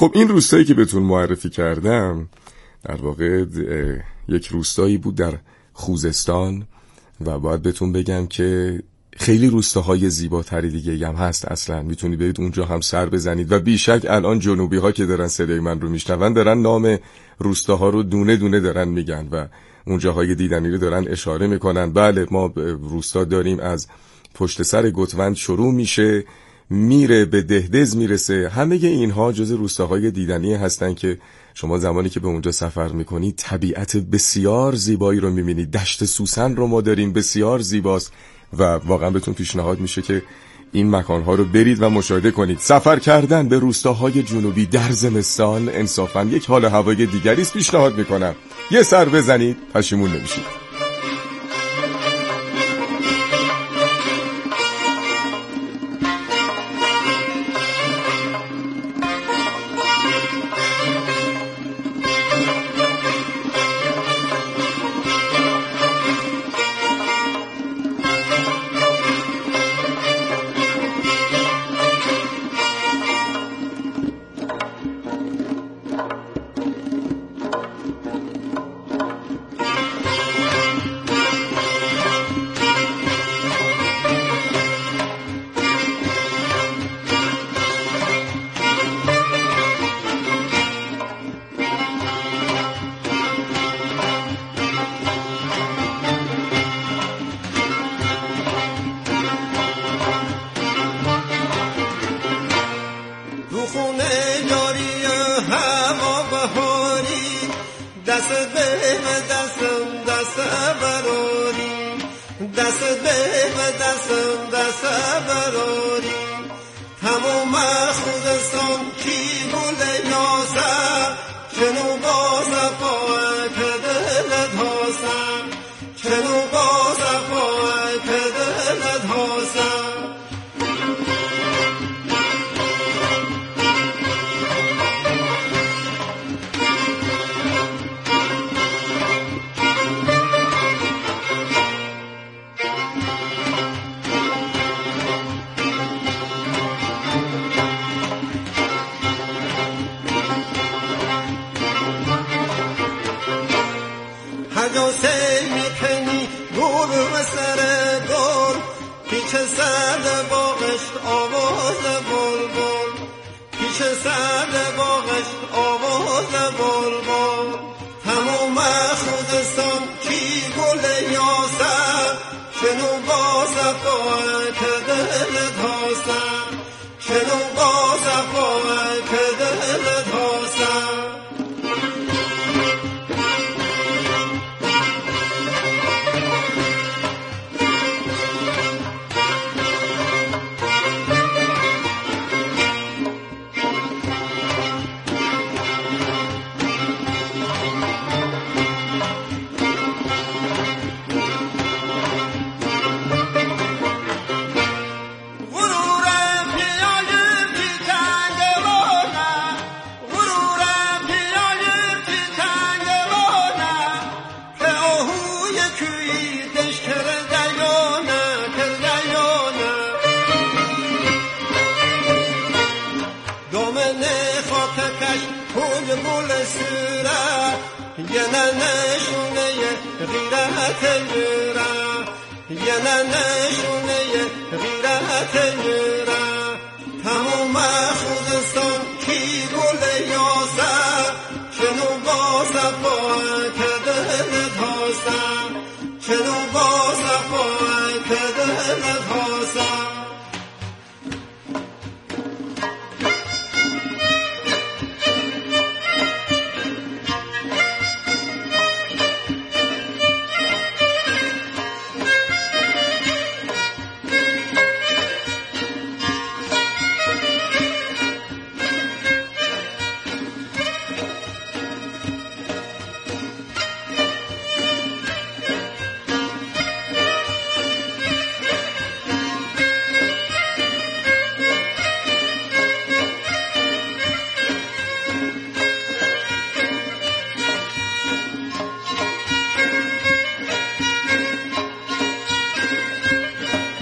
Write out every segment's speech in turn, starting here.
خب این روستایی که بهتون معرفی کردم در واقع یک روستایی بود در خوزستان و باید بهتون بگم که خیلی روستاهای زیباتری دیگه هم هست. اصلا میتونید برید اونجا هم سر بزنید و بیشک الان جنوبی ها که دارن صدای من رو میشنون دارن نام روستاها رو دونه دونه دارن میگن و اونجاهای دیدنی رو دارن اشاره میکنن. بله ما روستا داریم، از پشت سر گتوند شروع میشه میره به دهدز میرسه. همه اینها جز روستاهای دیدنی هستن که شما زمانی که به اونجا سفر میکنید طبیعت بسیار زیبایی رو میبینید. دشت سوسن رو ما داریم، بسیار زیباست و واقعا بهتون پیشنهاد میشه که این مکانها رو برید و مشاهده کنید. سفر کردن به روستاهای جنوبی در زمستان انصافا یک حال هوای دیگری است. پیشنهاد میکنم یه سر بزنید، پشیمون نمیشید.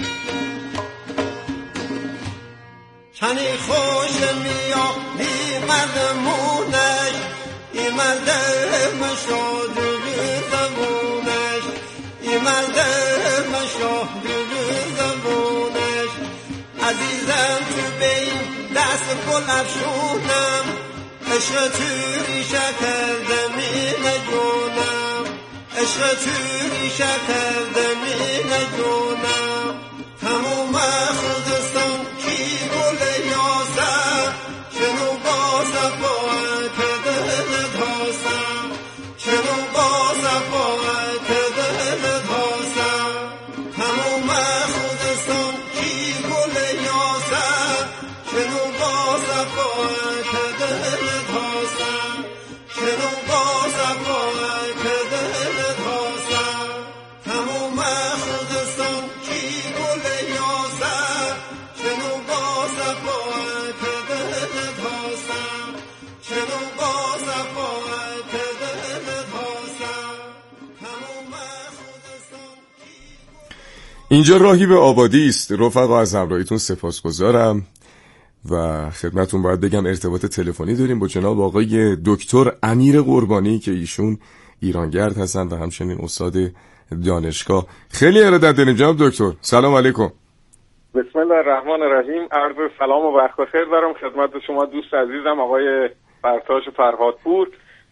تنی خوش میاد مردمونش ای مردم شاد زبونش ای مردم شاد زبونش عزیزم تو بین دست گل افشونم عشق توی شکر دمین جونم عشق توی شکر دمین جونم تموم خوزستان کی گل یاسم چنو با صفایت دلت هستم چنو با صفایت دلت هستم تموم خوزستان کی گل یاسم چنو با صفایت دلت هستم چنو با صفایت دلت هستم تموم خوزستان کی گل یاسم چنو با صفایت دلت هستم چنو با صفایت دلت هستم تموم خوزستان. اینجا راهی به آبادی است. رفقا از همراهیتون سپاسگزارم و خدمتون باید بگم ارتباط تلفنی داریم با جناب آقای دکتر امیر قربانی که ایشون ایرانگرد هستن و همچنین استاد دانشگاه. خیلی ارادت داریم جناب دکتر. سلام علیکم. بسم الله الرحمن الرحیم. عرض سلام و وقت بخیر دارم خدمت شما دوست عزیزم آقای فرتاش فرهادپور،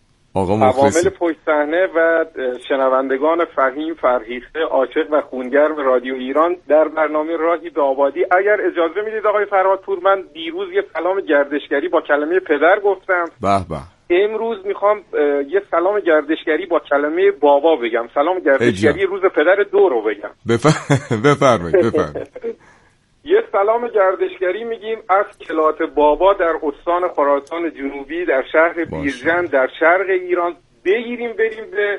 عوامل پشت صحنه و شنوندگان فهیم فرهیخته عاشق و خونگرم رادیو ایران در برنامه راهی به آبادی. اگر اجازه میدید آقای فرهادپور، من دیروز یه سلام گردشگری با کلمه پدر گفتم. به به. امروز میخوام یه سلام گردشگری با کلمه بابا بگم. سلام گردشگری روز پدر دو رو بگم. بفرمایید. یه سلام گردشگری میگیم از کلات بابا در استان خراسان جنوبی در شهر بیرجند در شرق ایران بگیریم بریم به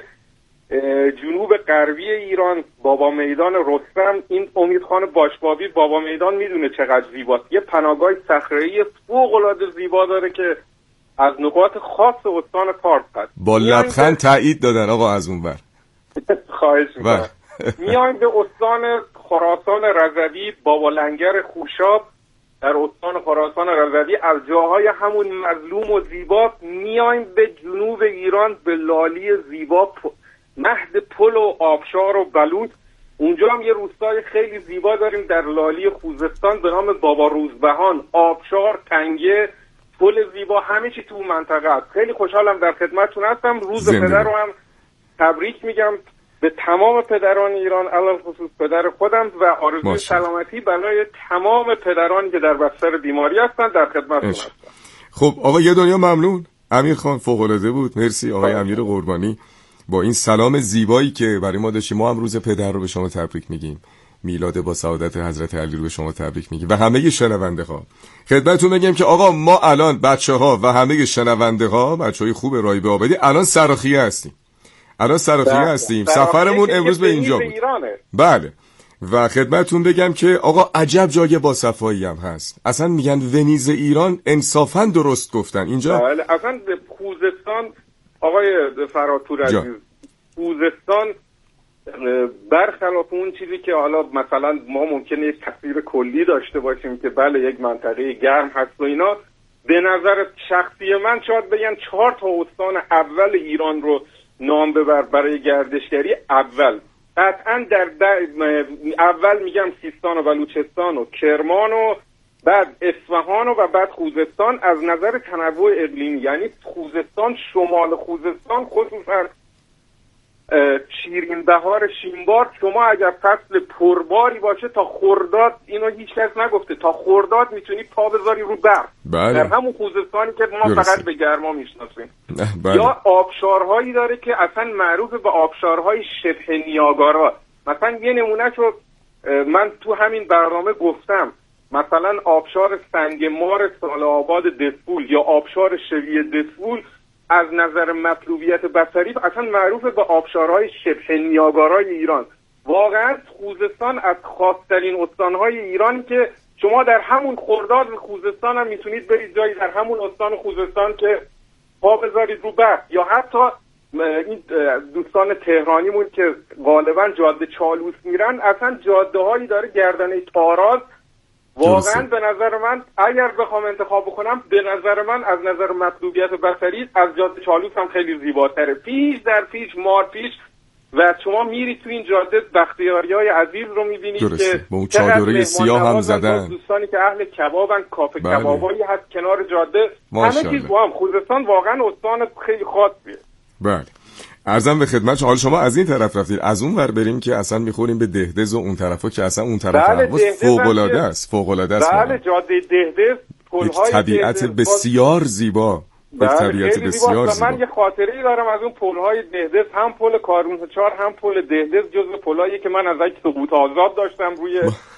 جنوب غربی ایران، بابا میدان رستم. این امیدخان باشبابی بابا میدان میدونه چقدر زیباست. یه پناهگاه صخره‌ای فوق‌العاده زیبا داره که از نقاط خاص استان فارس هست. با لبخند تایید دادن آقا از اون بر. خواهش می‌کنم. میایم به استان خراسان رضوی، بابا لنگر خوشاب در استان خراسان رضوی. از جاهای همون مظلوم و زیبا میایم به جنوب ایران، به لالی زیبا، مهد پل و آبشار و بلوط. اونجا هم یه روستای خیلی زیبا داریم در لالی خوزستان به نام بابا روزبهان. آبشار، تنگه، پل زیبا، همه چی تو منطقه است. خیلی خوشحالم در خدمتتون هستم. روز پدر رو هم تبریک میگم به تمام پدران ایران، علل خصوص پدر خودم، و آرزوی سلامتی برای تمام پدرانی که در بستر بیماری هستن در خدمتتون هستم. خب آقا یه دنیا ممنون. امیر خان فوق‌العاده بود. مرسی آقای امیر قربانی با این سلام زیبایی که برای ما داشتیم. ما هم روز پدر رو به شما تبریک میگیم. میلاد با سعادت حضرت علی رو به شما تبریک میگیم و همه شنونده ها. خدمتتون بگم که آقا ما الان بچه‌ها و همه شنونده ها، بچه‌های خوب راهی به آبادی، الان سراخیه هستیم. هستیم. سفرمون امروز به اینجا بود. بله. و خدمتتون بگم که آقا عجب جای با صفایی هم هست. اصلا میگن ونیز ایران، انصافا درست گفتن اینجا. بله. اصلا خوزستان آقای فرهادپور عزیز، خوزستان برخلاف اون چیزی که حالا مثلا ما ممکنه یک تصویر کلی داشته باشیم که بله یک منطقه گرم هست و اینا، به نظر شخصی من شاید بگم 4 تا استان اول ایران رو نام ببر برای گردشگری. اول قطعا در اول میگم سیستان و بلوچستان و کرمان و بعد اصفهان و بعد خوزستان. از نظر تنوع اقلیمی یعنی خوزستان، شمال خوزستان، خصوصا شیرین بهار شینبار، شما اگر فصل پرباری باشه تا خرداد، اینو هیچ کس نگفته، تا خرداد میتونی پا بذاری رو برف. بله. در همون خوزستانی که ما فقط به گرما میشناسیم. بله. یا آبشارهایی داره که اصلا معروف به آبشارهای شبه نیاگارا. مثلا یه نمونهشو من تو همین برنامه گفتم، مثلا آبشار سنگ مار سال آباد دسپول یا آبشار شوی دسپول از نظر مطلوبیت بصری اصلا معروف به آبشارهای شبه نیاگارای ایران. واقعا خوزستان از خاص‌ترین استانهای ایران که شما در همون خرداد خوزستان هم میتونید برید جایی در همون استان خوزستان که پا بذارید رو برف. یا حتی این دوستان تهرانیمون که غالبا جاده چالوس میرن، اصلا جاده هایی داره گردنه تاراز واقعا به نظر من اگر بخوام انتخاب بکنم، به نظر من از نظر مطلوبیت بصری از جاده چالوس هم خیلی زیباتره. پیش در پیش مار پیش و شما میری تو این جاده بختیاریای عزیز رو میبینید که با اون چادره سیاه هم زدن، دوستانی که اهل کبابن، کافه کبابایی هست کنار جاده، همه چیز با هم. خوزستان واقعا استان خیلی خاصیه. بله، عرضم به خدمت حال شما از این طرف رفتید، از اون ور بریم که اصلا میخوریم به دهدز و اون طرفا که اصلا اون طرف فوق‌العاده است، فوق‌العاده است. بله، جاده دهدز، پل‌های طبیعت بسیار زیبا، طبیعت بسیار زیبا. من یه خاطره‌ای دارم از اون پل‌های دهدز، هم پل کارونچار هم پل دهدز جزو پل‌هایی که من ازش سقوط آزاد داشتم روی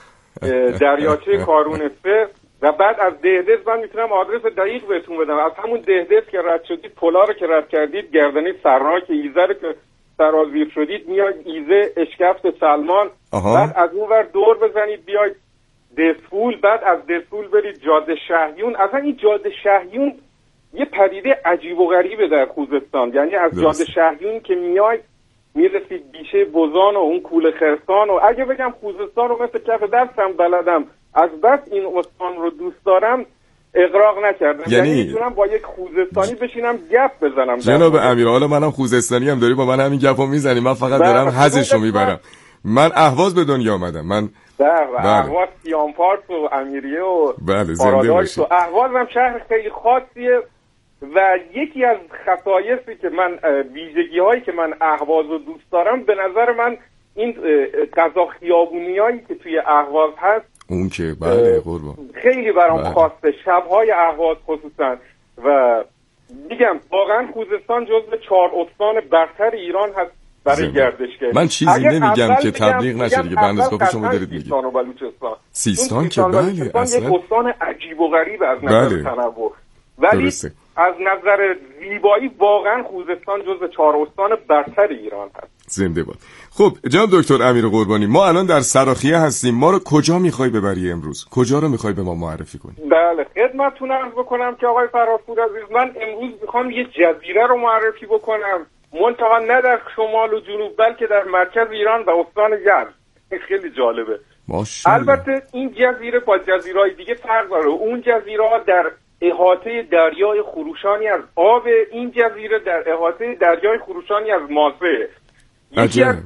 دریاچه کارونسه. و بعد از دهدز من میتونم آدرس دقیق بهتون بدم. از همون دهدز که رد شدید، پلا رو که رد کردید، گردنه سرناک ایزه رو که سرازیر شدید، میاد ایزه اشکفت سلمان. بعد از اون ور دور بزنید بیاید دسفول، بعد از دسفول برید جاده شهیون. اصلا این جاده شهیون یه پدیده عجیب و غریبه در خوزستان. یعنی از جاده شهیون که میاید میرسید بیشه بزان و اون کوله خرسان، و اگه بگم خوزستان رو مثل کف دستم بلدم، از بس این استان رو دوست دارم، اغراق نکردم. یعنی میتونم با یک خوزستانی بشینم گپ بزنم. جناب امیر، حالا منم خوزستانی هم داری با من همین گپو میزنی، من فقط دارم حظشو میبرم. من اهواز به دنیا آمدم. من اهواز سیامپارس و امیریه و پارادایس و اهواز هم شهر خیلی خاصیه. و یکی از خصایصی که من، ویژگی هایی که من اهواز رو دوست دارم، به نظر من این غذا خیابونیایی که توی اهواز هست، اون که بله قربان خیلی برام خاصه، شب‌های اهواز خصوصا. و میگم واقعا خوزستان جزو 4 استان برتر ایران هست برای گردشگری. من چیزی نمیگم که تبلیغ نشه دیگه، بندسکوپ شما دارید میگید. سیستان و بلوچستان، سیستان که بله اصلا یک استان عجیب و غریب از نظر تنوع، ولی از نظر زیبایی واقعا خوزستان جزو 4 استان برتر ایران هست. زنده باد. خب جناب دکتر امیر قربانی، ما الان در سراخیه هستیم. ما رو کجا میخوای ببری امروز؟ کجا رو میخوای به ما معرفی کنی؟ بله، خدمتتون عرض بکنم که آقای فرادپور عزیز، من امروز میخوام یه جزیره رو معرفی بکنم، منتها نه در شمال و جنوب بلکه در مرکز ایران و استان یزد. خیلی جالبه. البته این جزیره با جزیرهای دیگه فرق داره. اون جزیره در احاطه دریای خروشانی از آب، این جزیره در احاطه دریای خروشانی از ماسه. یکی از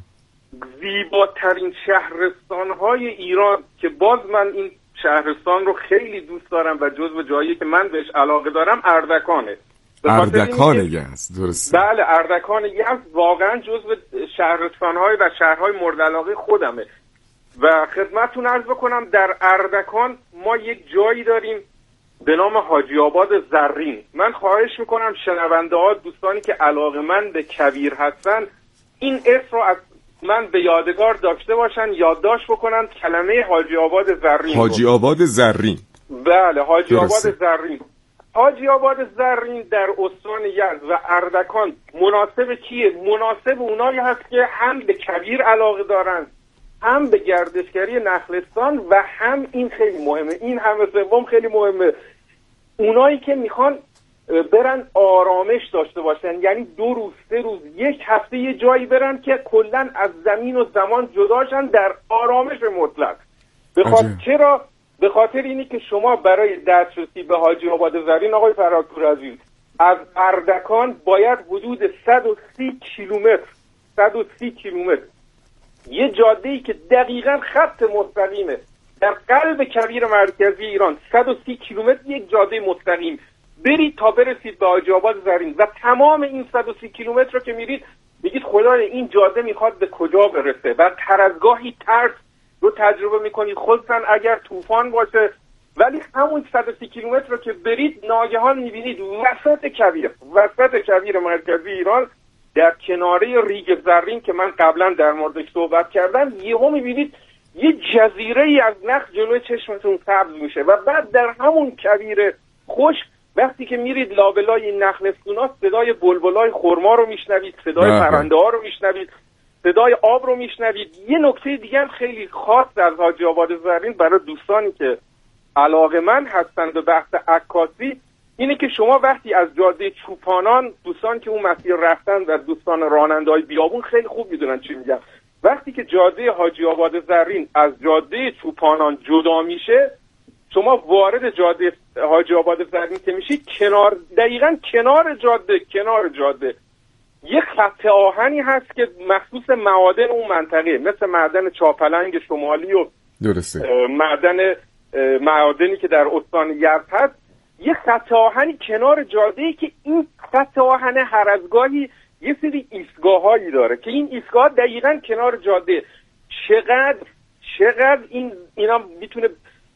زیباترین شهرستان‌های ایران که باز من این شهرستان رو خیلی دوست دارم و جزو جایی که من بهش علاقه دارم اردکانه. اردکان یزد، درسته؟ بله، اردکان یزد واقعا جزو شهرستان‌های و شهرهای مورد علاقه خودمه. و خدمتتون عرض بکنم در اردکان ما یک جایی داریم به نام حاجی آباد زرین. من خواهش میکنم شنونده ها، دوستانی که علاقه‌مند به کویر هستن، این اسم رو از من به یادگار داشته باشن، یادداشت بکنن کلمه حاجی آباد زرین. حاجی آباد زرین، بله، حاجی آباد زرین. حاجی آباد زرین در استان یزد و اردکان مناسب کیه؟ مناسب اونایی هست که هم به کویر علاقه دارن، هم به گردشگری نخلستان، و هم این خیلی مهمه، این همه سوم خیلی مهمه، اونایی که میخوان برن آرامش داشته باشن. یعنی 2 روز 3 روز 1 هفته یه جایی برن که کلن از زمین و زمان جداشن در آرامش مطلق. چرا؟ به خاطر اینی که شما برای دسترسی به حاجی آباد زرین آقای فرادپور عزیز از اردکان باید حدود 130 کیلومتر یه جاده‌ای که دقیقاً خط مستقیمه در قلب کویر مرکزی ایران، 130 کیلومتر یک جاده مستقیم برید تا برسید به حاجی آباد زرین. و تمام این 130 کیلومتر رو که میرید میگید خدای این جاده میخواد به کجا برسه، و هر از گاهی ترس رو تجربه میکنید، خصوصا اگر طوفان باشه. ولی همون 130 کیلومتر رو که برید ناگهان میبینید وسط کویر مرکزی ایران در کناره ریگ زرین که من قبلا در موردش صحبت کردم، یهو میبینید یه جزیره‌ای از نخ جلوی چشمتون سبز میشه. و بعد در همون کویر خوش وقتی که میرید لابلای این نخلستونا، صدای بلبلای خرما رو میشنوید، صدای پرنده ها رو میشنوید، صدای آب رو میشنوید. یه نکته دیگه هم خیلی خاص از حاجی آباد زرین برای دوستانی که علاقه‌مند هستند به بحث عکاسی اینه که شما وقتی از جاده چوپانان، دوستان که اون مسیر رفتن و دوستان راننده‌های بیابون خیلی خوب میدونن چی میگم، وقتی که جاده حاجی آباد زرین از جاده چوپانان جدا میشه، شما وارد جاده حاجی آباد زرین که میشید، دقیقاً کنار جاده یه خط آهنی هست که مخصوص معادن اون منطقه، مثل معدن چاپلنگ شمالی و درسته معادنی که در استان یزد هست. یه خط آهنی کنار جاده‌ای که این خط آهن هر از گاهی یه سری ایستگاه‌هایی داره که این ایستگاه دقیقاً کنار جاده. چقدر اینا میتونه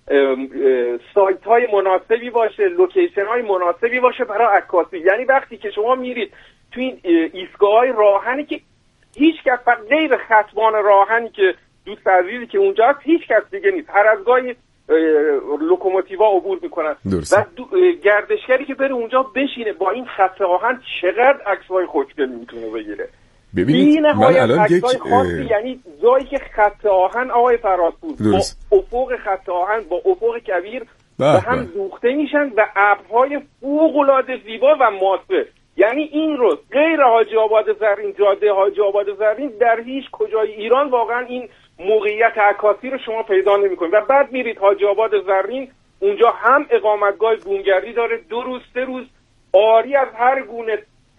سایت‌های مناسبی باشه، لوکیشن‌های مناسبی باشه برای عکاسی. یعنی وقتی که شما میرید تو این ایستگاه‌های راهنی که هیچ کس غیر خطبان راهنی که دوست عزیزی که اونجا هست هیچ کس دیگه نیست، هر از گاهی لوکوموتیوا عبور میکنن و گردشگری که بره اونجا بشینه با این خط آهن چقدر عکس‌های خوشگل میتونه بگیره. ببینید من الان یک یعنی جایی که خط آهن آقای فرادپور با افق خط آهن با افق کبیر به هم دوخته میشن و ابرهای فوق‌العاده زیبا و ماسه. یعنی این رو غیر حاجی آباد زرین، جاده حاجی آباد زرین، در هیچ کجای ایران واقعا این موقعیت عکاسی رو شما پیدا نمی‌کنید. و بعد میرید حاجی آباد زرین، اونجا هم اقامتگاه بومگردی داره 2 روز 3 روز آری از هر گونه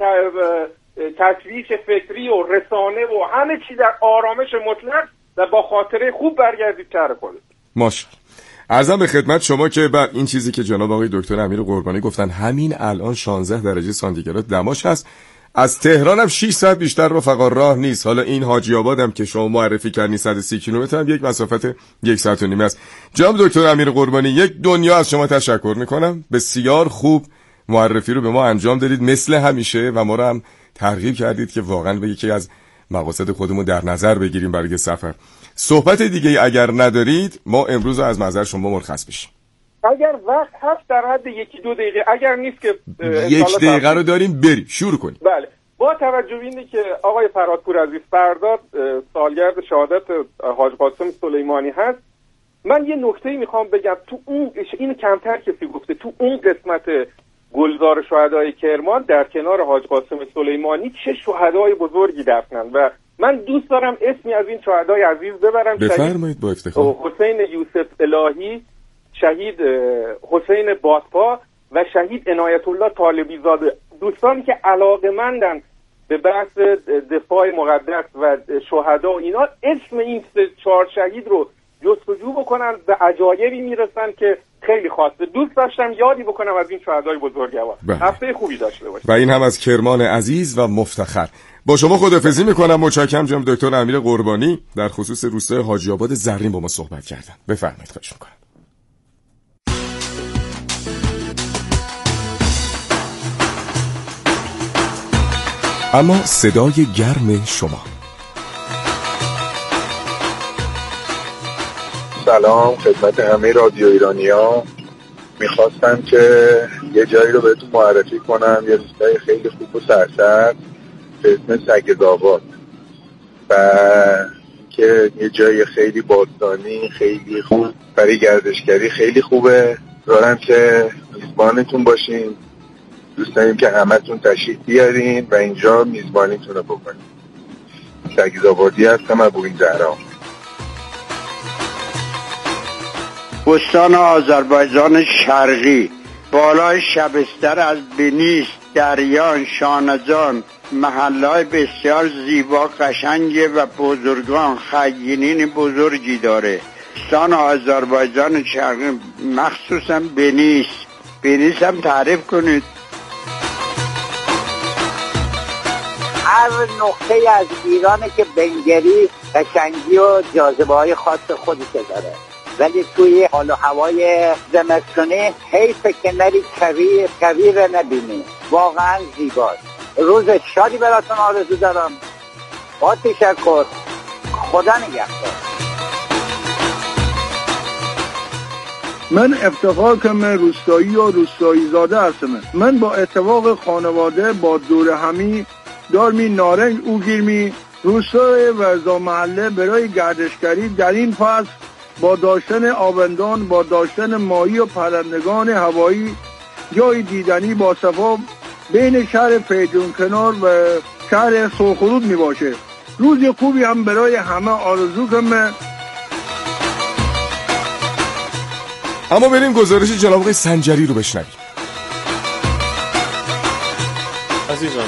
تشویش فکری و رسانه و همه چی در آرامش مطلق و با خاطره خوب برگردید شهر خودت. ماشاءالله. عرضم به خدمت شما که بعد این چیزی که جناب آقای دکتر امیر قربانی گفتن، همین الان 16 درجه سانتیگراد دماش هست. از تهران هم 6 ساعت بیشتر رفقا راه نیست. حالا این حاجی آباد هم که شما معرفی کردین 130 کیلومتر هم یک مسافت 1 ساعت و نیم است. جناب دکتر امیر قربانی، یک دنیا از شما تشکر میکنم. بسیار خوب معرفی رو به ما انجام دادید مثل همیشه و ما رو هم ترغیب کردید که واقعا به یکی از مقاصد خودمون در نظر بگیریم برای سفر. صحبت دیگه اگر ندارید ما امروز از محضر شما مرخص بشیم. اگر وقت هست در حد 1-2 دقیقه، اگر نیست که 1 دقیقه رو داریم بریم شروع کنیم. بله، با توجه به اینه که آقای فرادپور عزیز فردا سالگرد شهادت حاج قاسم سلیمانی هست، من یه نکته میخوام بگم. تو اون این کمتر کسی گفته، تو اون قسمت گلزار شهدای کرمان در کنار حاج قاسم سلیمانی چه شهدای بزرگی دفنن و من دوست دارم اسمی از این شهدای عزیز ببرم. بفرمایید با افتخار. حسین یوسف الهی، شهید حسین بادپا و شهید عنایت الله طالبی زاده، دوستانی که علاقه‌مندن به بحث دفاع مقدس و شهدا و اینا، اسم این 4 شهید رو جستجو بکنن به عجایبی میرسن که خیلی خاصه. دوست داشتم یادی بکنم از این شهدای بزرگوار. هفته خوبی داشته باشید. و این هم از کرمان عزیز و مفتخر. با شما خداحافظی میکنم. متشکرم جناب دکتر امیر قربانی در خصوص روستای حاجی آباد زرین با ما صحبت کردن. بفرمایید. خواهش میکنم. اما صدای گرم شما. سلام خدمت همه رادیو ایرانیا. میخواستم که یه جایی رو بهتون معرفی کنم، یه روستای خیلی خوب و سرسبز به اسم سگزآباد و که یه جای خیلی باستانی، خیلی خوب برای گردشگری، خیلی خوبه. دارم که میزبانتون باشین. دوست داریم که همتون تشریف بیارین و اینجا میزبانیتون رو بکنین. سگزآبادی هستم از بوین زهرا. استان آذربایجان شرقی، بالای شبستر از بنیس، دریان، شانزان، محله‌های بسیار زیبا قشنگ و بزرگان، خیینین بزرگی داره. استان آذربایجان شرقی مخصوصا بنیس هم تعریف کنید. هر نقطه از ایرانه که بنگری قشنگی و جاذبه‌های خاص خودش داره، ولی توی حال و هوای زمستونی حیفه که نری کویر نبینی. واقعا زیباست. روز شادی براتون آرزو دارم. با تشکر. خدا نگهدار. من افتخار کنم روستایی و روستایی زاده هستم. من با اتفاق خانواده با دور همی دارمی نارنج او گیرمی روستای ورزا محله برای گردشگری در این فصل با داشتن آبندان، با داشتن ماهی و پرندگان هوایی، جای دیدنی با صفا بین شهر فیجون کنار و شهر سرخرود می باشه. روز خوبی هم برای همه آرزو کنم. اما بریم گزارش جناب آقای سنجری رو بشنویم. عزیزان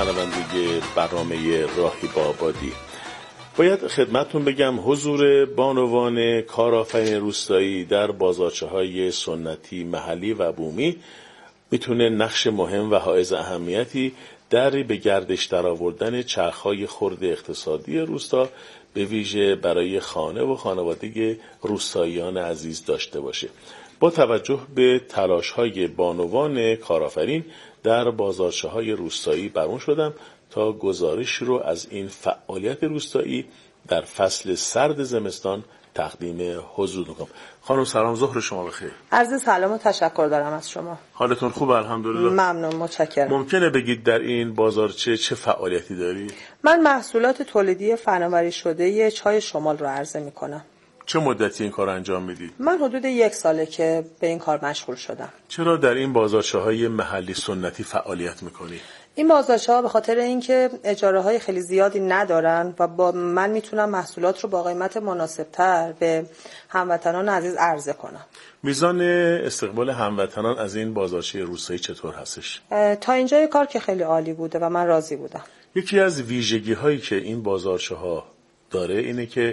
شنونده برنامه راهی با آبادی، باید خدمتتون بگم حضور بانوان کارآفرین روستایی در بازارچه‌های سنتی محلی و بومی میتونه نقش مهم و حائز اهمیتی در به گردش درآوردن چرخ‌های خرد اقتصادی روستا به ویژه برای خانه و خانواده روستاییان عزیز داشته باشه. با توجه به تلاش‌های بانوان کارآفرین در بازارچه‌های روستایی برون شدم تا گزارش رو از این فعالیت روستایی در فصل سرد زمستان تقدیم حضور میکنم. خانم سلام، ظهر شما بخیر. عرض سلام و تشکر دارم از شما. حالتون خوبه؟ الحمدلله. ممنون، متشکرم. ممکنه بگید در این بازارچه چه فعالیتی داری؟ من محصولات تولیدی فناوری شده چای شمال رو عرضه میکنم. چه مدتی این کار انجام میدید؟ من حدود 1 ساله که به این کار مشغول شدم. چرا در این بازارچه‌های محلی سنتی فعالیت میکنی؟ این بازارچه‌ها به خاطر اینکه اجاره‌های خیلی زیادی ندارن و با من میتونم محصولات رو با قیمت مناسب‌تر به هموطنان عزیز عرضه کنم. میزان استقبال هموطنان از این بازارچه روستایی چطور هستش؟ تا اینجای کار که خیلی عالی بوده و من راضی بودم. یکی از ویژگی‌هایی که این بازارچه‌ها داره اینه که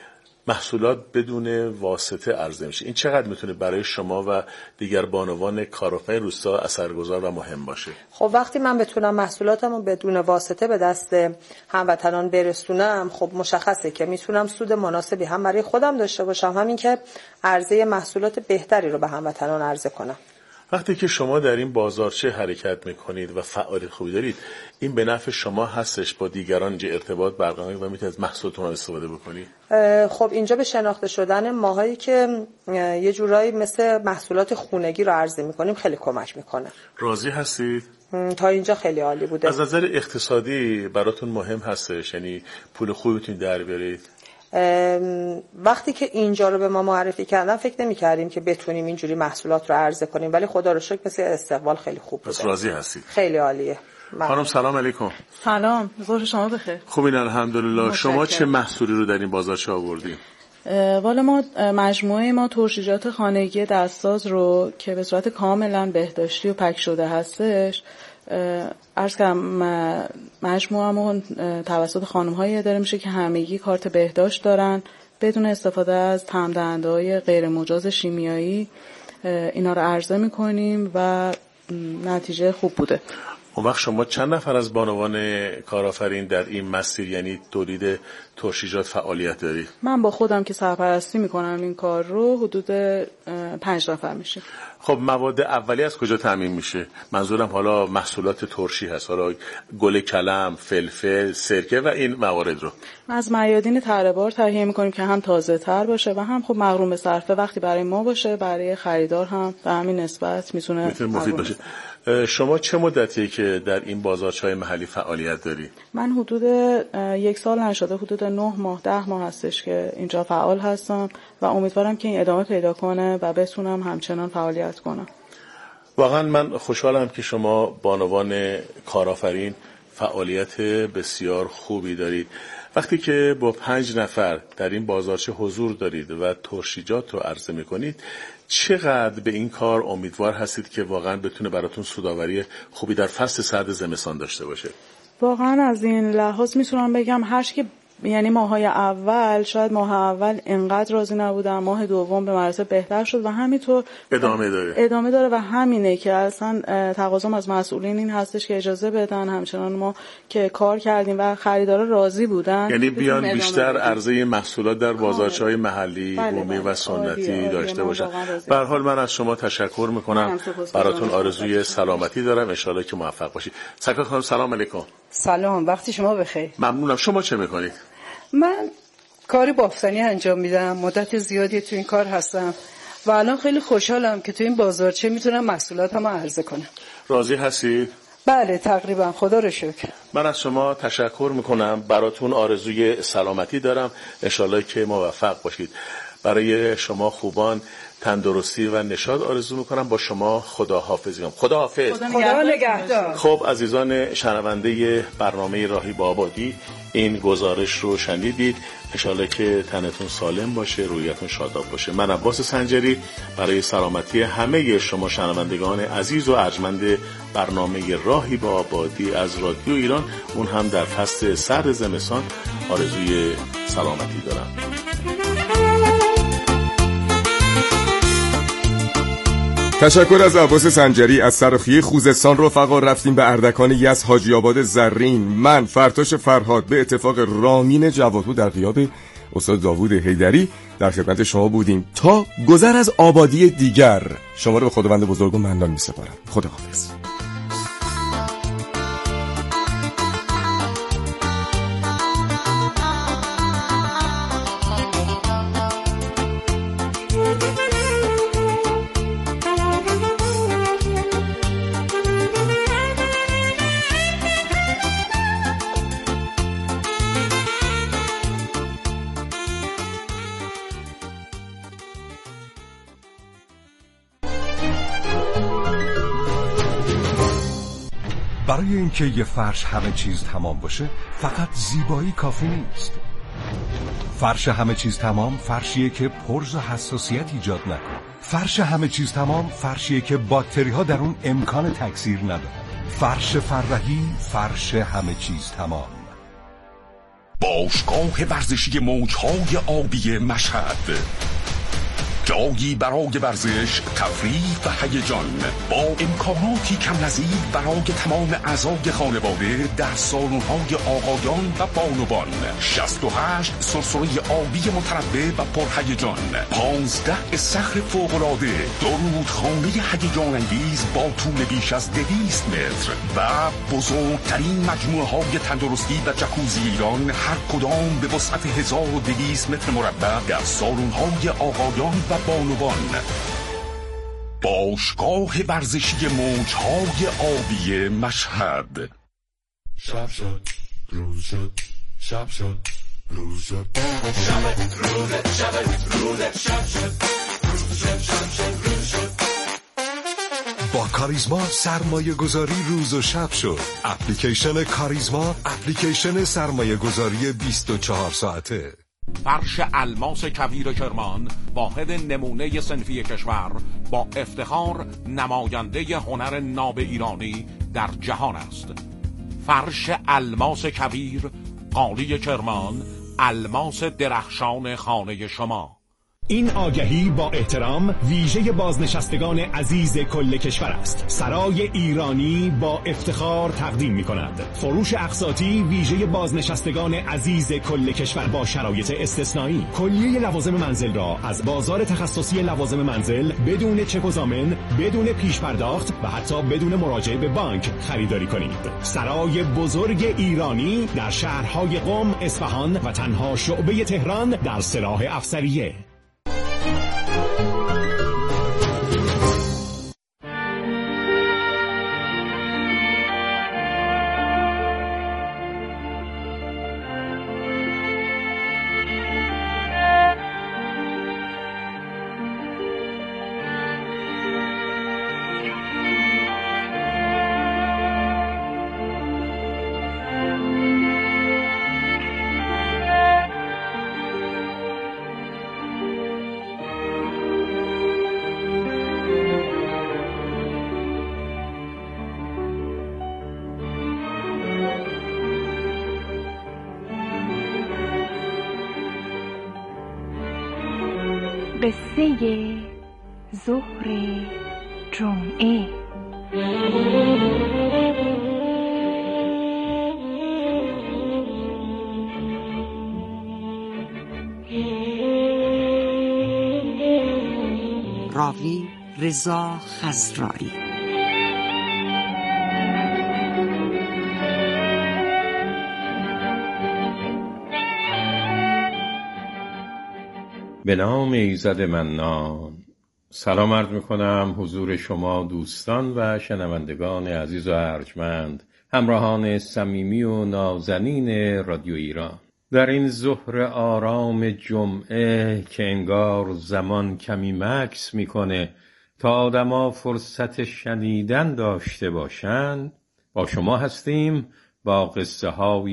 محصولات بدون واسطه عرضه میشه. این چقدر میتونه برای شما و دیگر بانوان کارآفرین روستا اثرگذار و مهم باشه؟ خب وقتی من بتونم محصولاتمو بدون واسطه به دست هموطنان برسونم، خب مشخصه که میتونم سود مناسبی هم برای خودم داشته باشم، همین که عرضه محصولات بهتری رو به هموطنان عرضه کنم. وقتی که شما در این بازارچه حرکت میکنید و فعالیت خوبی دارید، این به نفع شما هستش با دیگران اینجا ارتباط برقرار و میتونید از محصولتون استفاده بکنید؟ خب اینجا به شناخته شدن ماهایی که یه جورایی مثل محصولات خونگی رو عرضه میکنیم خیلی کمک میکنه. راضی هستید؟ تا اینجا خیلی عالی بوده. از نظر اقتصادی براتون مهم هستش؟ یعنی پول خوبی میتونید در بیارید؟ وقتی که اینجا رو به ما معرفی کردن فکر نمی کردیم که بتونیم اینجوری محصولات رو عرضه کنیم، ولی خدا رو شکر مثل استقبال خیلی خوب بوده. پس راضی هستید؟ خیلی عالیه. خانم سلام علیکم. سلام، ظهر شما بخیر. خوبین الحمدلله. شما چه محصولی رو در این بازارچه آوردید؟ والا ما مجموعه ما ترشیجات خانگی دستساز رو که به صورت کاملا بهداشتی و پک شده هستش عرض کردم مجموعه‌مون توسط خانم‌هایی اداره میشه که همگی کارت بهداشت دارن، بدون استفاده از طعم‌دهنده‌های غیر مجاز شیمیایی اینا رو عرضه میکنیم و نتیجه خوب بوده. اون وقت شما چند نفر از بانوان کارآفرین در این مسیر یعنی تولید ترشیجات فعالیت دارید؟ من با خودم که سرپرستی میکنم این کار رو حدود 5 نفر میشه. خب مواد اولیه از کجا تامین میشه؟ منظورم حالا محصولات ترشی هست، حالا گل کلم، فلفل، سرکه و این موارد رو از میادین تره‌بار تهیه میکنیم که هم تازه تر باشه و هم خب مغروم به صرفه وقتی برای ما باشه، برای خریدار هم به همین نسبت میتونه مفید باشه. شما چه مدتیه که در این بازارچه‌های محلی فعالیت داری؟ من حدود 1 سال نشده، حدود 9 ماه 10 ماه هستش که اینجا فعال هستم و امیدوارم که این ادامه پیدا کنه و بتونم همچنان فعالیت کنم. واقعا من خوشحالم که شما بانوان کارآفرین فعالیت بسیار خوبی دارید. وقتی که با 5 نفر در این بازارچه حضور دارید و ترشیجات رو عرضه میکنید، چقدر به این کار امیدوار هستید که واقعا بتونه براتون سودآوری خوبی در فصل سرد زمستان داشته باشه؟ واقعا از این لحاظ میتونم بگم هرچی که یعنی ماهای اول، شاید ماه اول انقدر راضی نبودم، ماه دوم به مراتب بهتر شد و همینطور ادامه داره و همینه که اصلا تقاضام از مسئولین این هستش که اجازه بدن همچنان ما که کار کردیم و خریدارا راضی بودن، یعنی بیان بیشتر عرضه محصولات در بازارچه‌های محلی بومی و سنتی داشته باشن. به هر حال من از شما تشکر میکنم، براتون آرزوی سلامتی دارم، ان شاءالله که موفق باشید. سکر خانم سلام علیکم. سلام، وقتی شما بخیر. ممنونم. شما چه میکنید؟ من کار بافتنی انجام میدم، مدت زیادی تو این کار هستم و الان خیلی خوشحالم که تو این بازارچه میتونم محصولاتمو عرضه کنم. راضی هستید؟ بله تقریبا، خدا رو شکر. من از شما تشکر میکنم، براتون آرزوی سلامتی دارم، ان شاءالله که موفق باشید. برای شما خوبان تندرستی و نشاط آرزو میکنم. با شما خداحافظی کنم. خداحافظ. خدا نگهدار. خب عزیزان شنونده برنامه راهی با آبادی، این گزارش رو شنیدید. انشالله که تنتون سالم باشه، رویتون شاداب باشه. من عباس سنجری برای سلامتی همه شما شنوندگان عزیز و ارجمند برنامه راهی با آبادی از رادیو ایران، اون هم در فصل سرد زمستان، آرزوی سلامتی دارم. تشکر از عباس سنجری. از سرخیه خوزستان رفقا رفتیم به اردکان یزد، حاجی آباد زرین. من فرتاش فرهاد به اتفاق رامین جوادپور در غیاب استاد داوود حیدری در خدمت شما بودیم تا گذر از آبادی دیگر. شما رو به خداوند بزرگ و منان می‌سپارم. خداحافظ. برای اینکه یه فرش همه چیز تمام باشه فقط زیبایی کافی نیست. فرش همه چیز تمام فرشیه که پرز و حساسیت ایجاد نکنه. فرش همه چیز تمام فرشیه که باکتری ها در اون امکان تکثیر ندارن. فرش فرهی، فرش همه چیز تمام. باشگاه ورزشی موج‌های آبی مشهد، جایی برای ورزش، تفریح و هیجان با امکاناتی کم نظیر برای تمام اعضای خانواده در سالن‌های آقایان و بانوان. 68 سرسره آبی متنوع و پرهیجان، 15 استخر فوق‌العاده، 2 رودخانه هیجان انگیز با طول بیش از 200 متر و بزرگترین مجموعه‌های تندرستی و جکوزی ایران، هر کدام به وسعت 1200 متر مربع در سالن‌های آقایان و بانوان. باشگاه ورزشی موج‌های آبی مشهد. شب شد، روز شد، شب شد، روز شد، شب روز، شب روز، شب شد، روز شد، شب شد، روز شد. با کاریزما سرمایه گذاری روز و شب شد. اپلیکیشن کاریزما، اپلیکیشن سرمایه گذاری 24 ساعته. فرش الماس کویر کرمان، واحد نمونه صنفی کشور، با افتخار نماینده هنر ناب ایرانی در جهان است. فرش الماس کویر، قالی کرمان، الماس درخشان خانه شما. این آگهی با احترام ویژه بازنشستگان عزیز کل کشور است. سرای ایرانی با افتخار تقدیم می کند فروش اقساطی ویژه بازنشستگان عزیز کل کشور با شرایط استثنایی. کلیه لوازم منزل را از بازار تخصصی لوازم منزل بدون چک و ضامن، بدون پیش پرداخت و حتی بدون مراجعه به بانک خریداری کنید. سرای بزرگ ایرانی در شهرهای قم، اصفهان و تنها شعبه تهران در سلاح افسریه. قصه ظهر جمعه. راوی رضا خضرایی. به نام ایزد منان. سلام عرض میکنم حضور شما دوستان و شنوندگان عزیز و ارجمند، همراهان صمیمی و نازنین رادیو ایران. در این ظهر آرام جمعه که انگار زمان کمی مکث میکنه تا آدما فرصت شنیدن داشته باشند، با شما هستیم با قصه های